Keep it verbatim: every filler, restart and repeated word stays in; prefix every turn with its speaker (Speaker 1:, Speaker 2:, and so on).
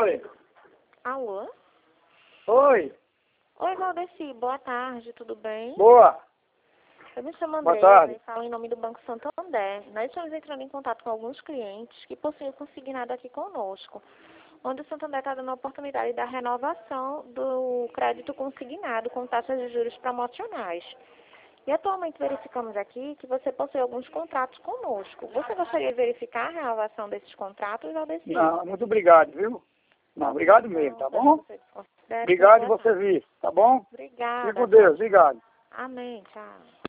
Speaker 1: Oi.
Speaker 2: Alô?
Speaker 1: Oi.
Speaker 2: Oi, Valdeci, boa tarde, tudo bem?
Speaker 1: Boa.
Speaker 2: Eu me chamo
Speaker 1: Boa
Speaker 2: André
Speaker 1: tarde.
Speaker 2: e falo em nome do Banco Santander. Nós estamos entrando em contato com alguns clientes que possuem consignado aqui conosco, onde o Santander está dando a oportunidade da renovação do crédito consignado com taxas de juros promocionais. E atualmente verificamos aqui que você possui alguns contratos conosco. Você gostaria de verificar a renovação desses contratos, Valdeci?
Speaker 1: Não, muito obrigado, viu? Não, obrigado mesmo, tá bom?
Speaker 2: Você desconsidera,
Speaker 1: Obrigado
Speaker 2: boa
Speaker 1: você
Speaker 2: tarde.
Speaker 1: vir, tá bom?
Speaker 2: Obrigada.
Speaker 1: Fique com Deus, obrigado.
Speaker 2: Amém, tchau.